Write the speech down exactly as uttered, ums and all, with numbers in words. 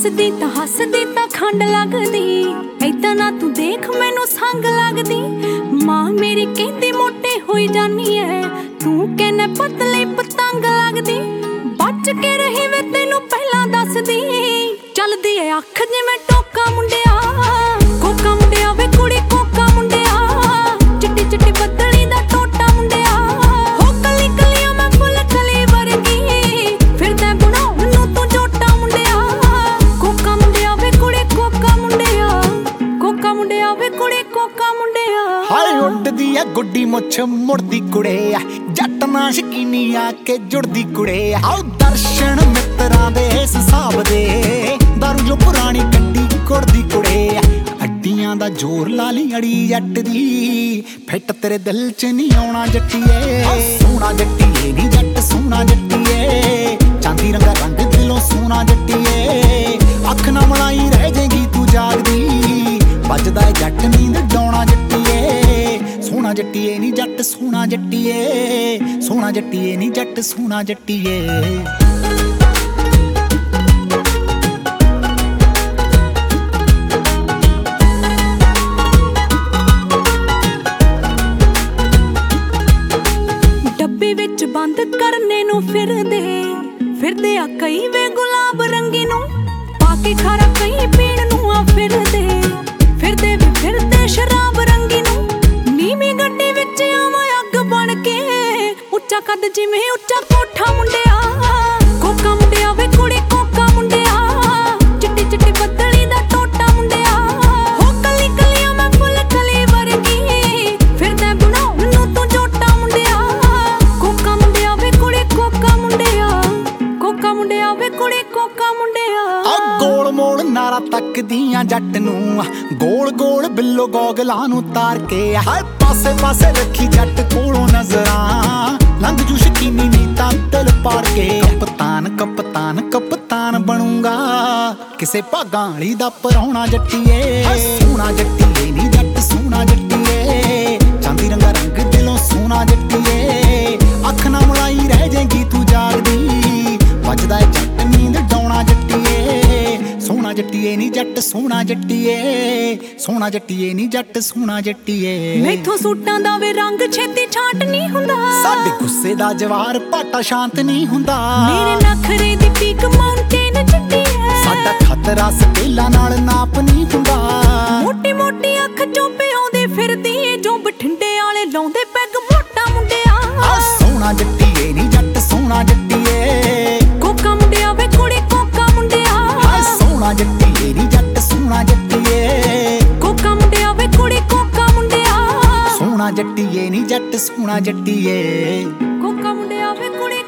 हसदी तां हसदी तां खंड लगदी, ऐदां ना तू देख मैनू संग लगदी। मां मेरी कहंदी मोटे होई जानी है, तू कहना पतली पतंग लगदी। बच के रही वे तैनू पहलां दसदी, चलदी है अख जिवें टोका मुंडिया। कोका मुंडिया वे कुड़ी कोका मुंडिया, चिट्टी चिट्टी बदली दा टोटा मुंडिया। हो कली कलियां मैं फुल कली वर्गी, फिरदा बनाउण नूं तू जोटा मुंडिया। कोका मुंडिया वे कुड़ी कोका मुंडिया, कोका मुंडिया वे कुड़ी कोका मुंडिया। हाय उड्डदी आ गुड्डी मुछ मुड़दी कुड़े, जट ना शकीनी आके जुड़दी कुड़े। आओ दर्शन मित्रां दे इस हिसाब दे, दारू जो पुरानी कड्डी कुड़दी कुड़े। हड्डियां दा जोर लाली अड़ी जट दी, फिट तेरे दिल च नहीं आउणा जट्टीए। सोहना जट्टीए नी जट सोहना जट्टीए, चांदी रंगा रंग दिलों सोहना जट्टीए। अख ना मलाई रह जाएगी तू जागदी, बजदा है जट नींद डौणा जट्टीए। सोहना जट्टीए नी जट सोहना जट्टीए, सोहना जट्टीए नी जट सोहना जट्टीए। डब्बे विच बंद करने नूं फिरदे फिरदे आ कई वे गुलाब रंगी नूं, पाके खारा कई पीण नूं आ फिरदे फिरदे वे फिरदे शराब रंगी नूं। नीवी गड्डी विच आवां अग बण के, उच्चा कद जिवें उच्चा कोठा मुंडिया। कोका मुंडिया वे कुड़ी कोका मुंडिया, चिट्टी चिट्टी बदली दा टोटा मुंडिया। हो कली कलियां मैं फुल कली वर्गी, फिरदा बनाउण नूं तू जोटा मुंडिया। कोका मुंडिया वे कुड़ी कोका मुंडिया, कोका मुंडिया वे कुड़ी कोका मुंडिया। आ गोल मोल नारा तकदियां जट नूं, गोल गोल बिल्लो गोगलां नूं तार के। हाय पासे पासे रखी जट कोलों नजरां, लंघ जू शकीनी नी तां दिल पार के। कप्तान कप्तान कप्तान बनूंगा, किसे भागां वाली दा पराउणा जट्टीए। सोहना जट्टीए नी जट सोहना जट्टीए, चांदी रंगा रंग दिलों सोहना जट्टीए। अख ना मलाई रह जाएगी तू जागदी, बजदा है जट नींद डौणा जट्टीए। सोहना जट्टीए नी जट सोहना जट्टीए, सोहना जट्टीए नी जट सोहना जट्टीए। मैथों सूटां दा वे रंग छेती छाट नहीं हुंदा, साडे गुस्से दा जवार पाटा शांत नहीं हुंदा। मेरे नखरे दी पीक माउंटेन चिट्टी है, साडा खतरा स्केला नाल नाप नहीं हुंदा। मोटी मोटी अख चोपे आउंदे फिरदी, जो बठिंडे वाले लाउंदे पैग मोटा मुंडिया। आ सोहना जट्टीए नी जट सोहना जट्टीए, कोका मुंडिया वे कुड़ी कोका मुंडिया। हाय सोहना जट्टीए नी जट सोहना जट्टीए, कोका मुंडिया वे कुड़ी कोका मुंडिया। सोहना जट्टीए नी जट सोहना जट्टीए। कोका मुंडिया वे कुड़ी